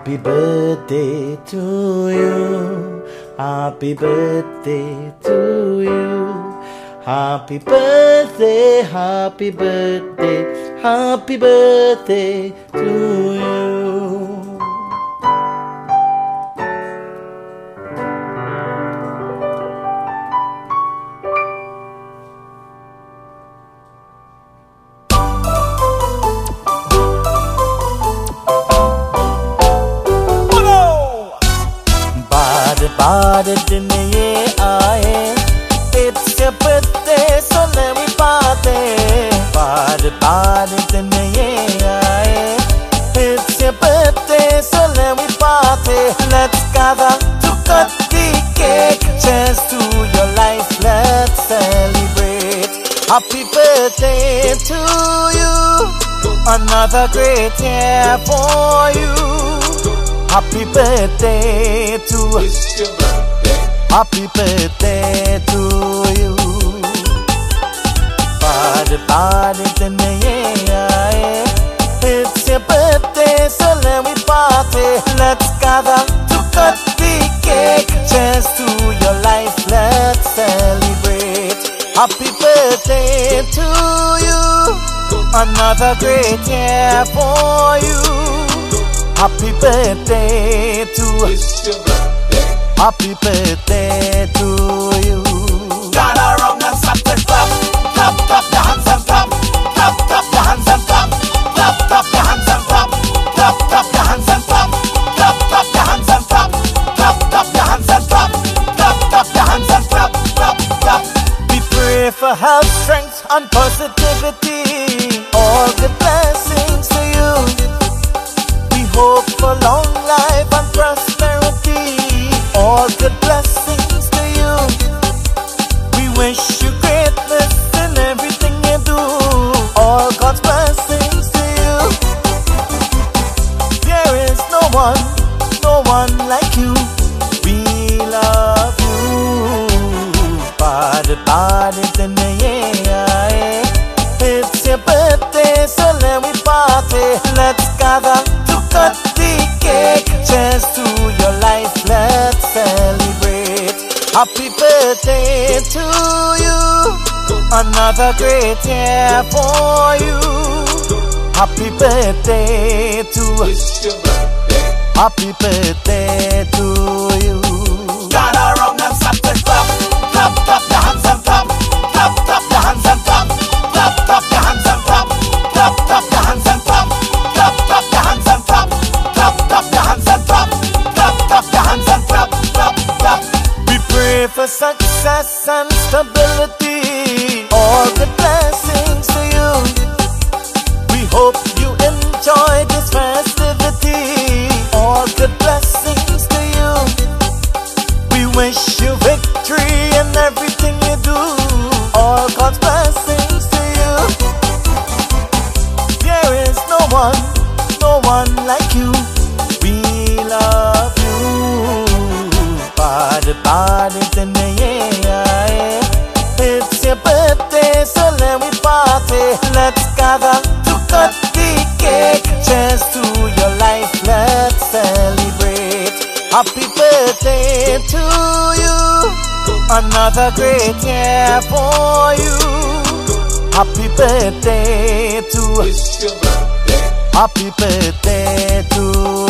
Happy birthday to you. Happy birthday to you. Happy birthday, happy birthday, happy birthday to you. बाद दिन ये आए, it's your birthday, so let me party. बाद दिन ये आए, it's your birthday, so let me party. Let's gather to cut the cake. Cheers to your life, let's celebrate. Happy birthday to you, another great year for you. Happy birthday to you. Happy birthday to you. बाद दिन ये आए, it's your birthday, so let me party. Let's gather to cut the cake. Cheers to your life, let's celebrate. Happy birthday to you, another great year for you. Happy birthday to you. Happy birthday to you. Gather around and stop the clap. Clap, clap your hands and clap. Clap, clap your hands and clap. Clap, clap your hands and clap. Clap, clap your hands and clap. Clap, clap your hands and clap. Clap, clap your hands and clap. Clap, clap your hands and clap. Clap, clap. We pray for health, strength and positivity. All good blessings to you. Hope for long life and prosperity. All good blessings to you. We wish you greatness in everything you do. All God's blessings to you. There is no one like you. We love you. बाद दिन ये आए, it's your birthday, so let me party. Let's gather to cut the cake. Cheers to your life, let's celebrate. Happy birthday to you, another great year for you. Happy birthday to you. Happy birthday to you. Gather around and stop the clap. Clap, clap your hands and clap. Clap, clap your hands and clap. Clap, clap your hands and clap. Clap, clap your hands and clap. Clap, clap your hands and clap. Clap, clap your hands and clap. Clap, clap your hands and clap. Clap, clap. We pray for success and stability. All the blessings to you. We hope you enjoy this festivity. All good blessings to you. We wish you victory in everything you do. All God's blessings to you. There is no one like you. We love you. बाद दिन ये आए, it's your birthday, so let me party. Let's gather to cut the cake. Cheers to your life, let's celebrate. Happy birthday to you, another great year for you. Happy birthday to you. Happy birthday to you.